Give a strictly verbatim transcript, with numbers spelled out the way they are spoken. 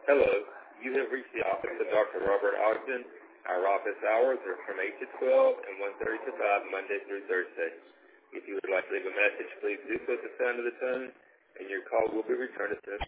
Hello, you have reached the office of Doctor Robert Ogden. Our office hours are from eight to twelve and one thirty to five Monday through Thursday. If you would like to leave a message, please do so at the sound of the tone, and your call will be returned as soon as